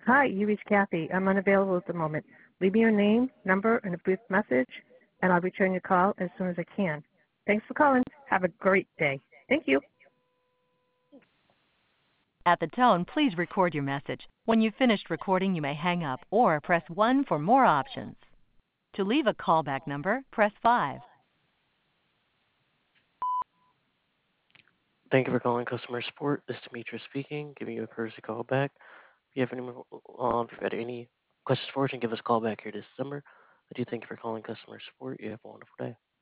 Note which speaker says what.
Speaker 1: Hi, you reached Kathy. I'm unavailable at the moment. Leave me your name, number, and a brief message, and I'll return your call as soon as I can. Thanks for calling. Have a great day. Thank you.
Speaker 2: At the tone, please record your message. When you've finished recording, you may hang up or press 1 for more options. To leave a callback number, press 5.
Speaker 3: Thank you for calling customer support. This is Demetrius speaking, giving you a courtesy call back. If you have if you've had any questions for us, you can give us a call back here this December. I do thank you for calling customer support. You have a wonderful day.